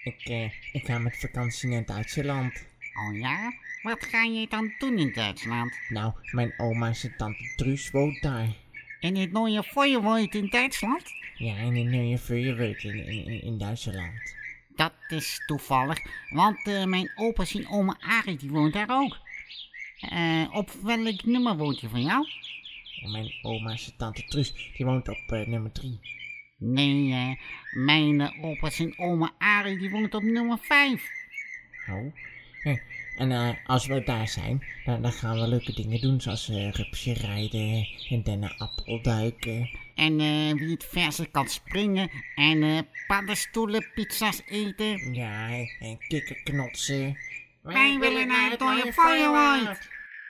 Ik ga met vakantie naar Duitsland. Oh ja? Wat ga je dan doen in Duitsland? Nou, mijn oma en tante Truus woont daar. In het Neue Feuerweer in Duitsland? Ja, in een Neue Feuerweer in Duitsland. Dat is toevallig, want mijn opa's en oma Arie die woont daar ook. Op welk nummer woont je van jou? Mijn oma en tante Truus, die woont op nummer 3. Nee, mijn opa's en oma Arie die woont op nummer 5. Oh. En als we daar zijn, dan gaan we leuke dingen doen, zoals rupsje rijden en dennenappel duiken. En wie het verste kan springen en paddenstoelen, pizza's eten. Ja, en kikkerknotsen. Wij willen naar het Neue Feuerweer.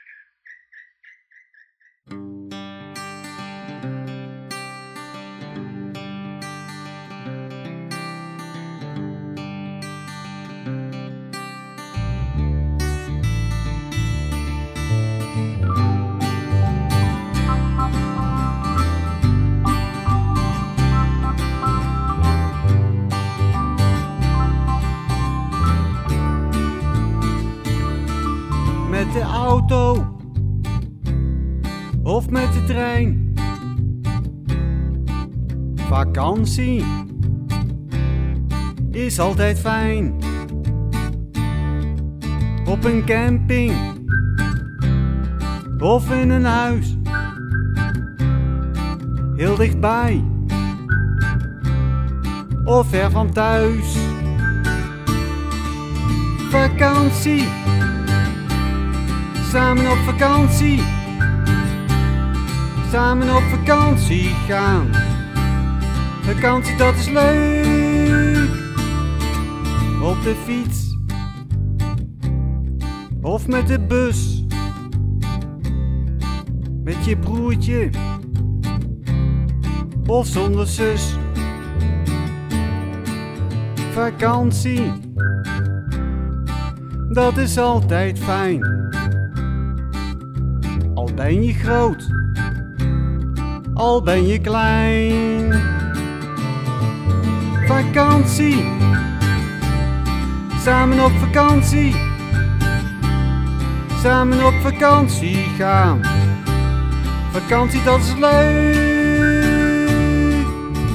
Met de auto of met de trein. Vakantie is altijd fijn. Op een camping of in een huis. Heel dichtbij of ver van thuis. Vakantie. Samen op vakantie. Samen op vakantie gaan. Vakantie, dat is leuk. Op de fiets of met de bus. Met je broertje of zonder zus. Vakantie, dat is altijd fijn. Al ben je groot, al ben je klein. Vakantie, samen op vakantie. Samen op vakantie gaan. Vakantie, dat is leuk.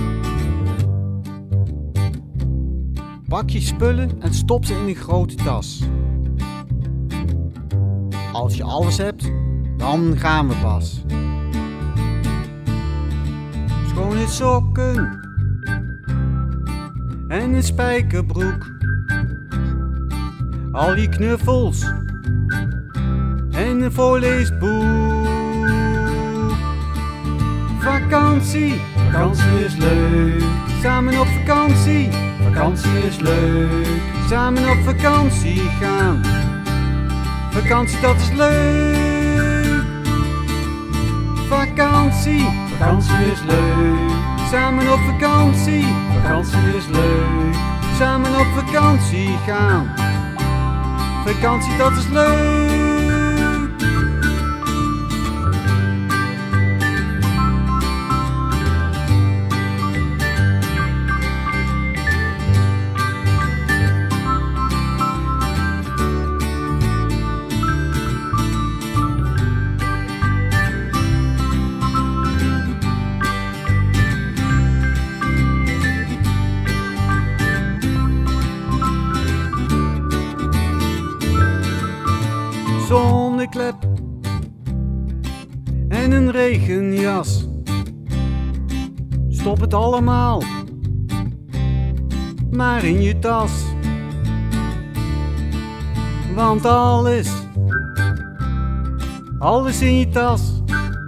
Pak je spullen en stop ze in een grote tas. Als je alles hebt, dan gaan we pas. Schone sokken en een spijkerbroek. Al die knuffels en een voorleesboek. Vakantie, vakantie is leuk. Samen op vakantie, vakantie is leuk. Samen op vakantie gaan. Vakantie, dat is leuk. Vakantie, vakantie is leuk. Samen op vakantie, vakantie is leuk. Samen op vakantie gaan. Vakantie, dat is leuk. Zonneklep en een regenjas. Stop het allemaal maar in je tas. Want alles in je tas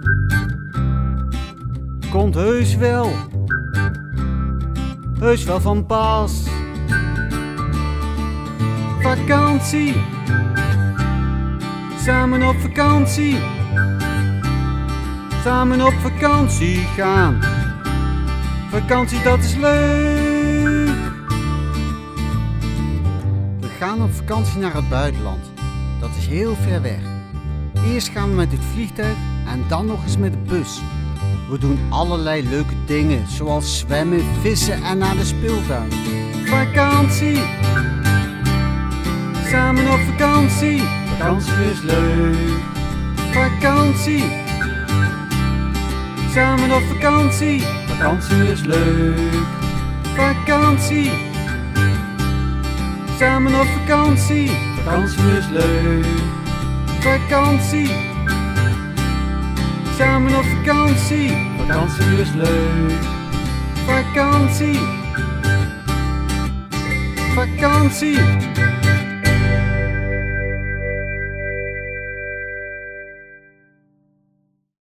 komt heus wel van pas. Vakantie, samen op vakantie. Samen op vakantie gaan. Vakantie, dat is leuk. We gaan op vakantie naar het buitenland. Dat is heel ver weg. Eerst gaan we met het vliegtuig en dan nog eens met de bus. We doen allerlei leuke dingen, zoals zwemmen, vissen en naar de speeltuin. Vakantie. Samen op vakantie. Vakantie is leuk. Vakantie. Samen op vakantie. Vakantie is leuk. Vakantie. Samen op vakantie. Vakantie is leuk. Vakantie. Samen op vakantie. Vakantie is leuk. Vakantie. Vakantie.